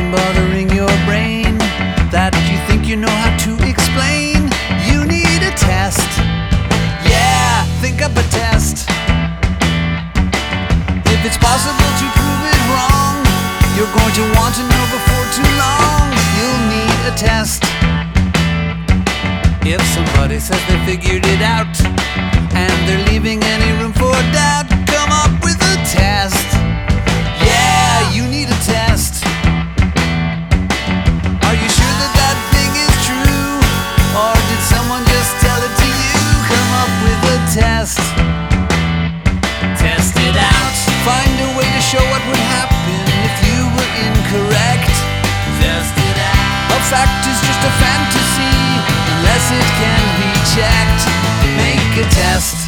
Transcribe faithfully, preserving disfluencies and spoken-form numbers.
something bothering your brain that you think you know how to explain, you need a test. Yeah, think up a test. If it's possible to prove it wrong, you're going to want to know before too long. You'll need a test. If somebody says they figured it out and they're leaving any room for doubt, come up with a test. Yeah, you need a test. Are you sure that that thing is true? Or did someone just tell it to you? Come up with a test. Test it out. Find a way to show what would happen if you were incorrect. Test it out. A fact is just a fantasy unless it can be checked. Make a test.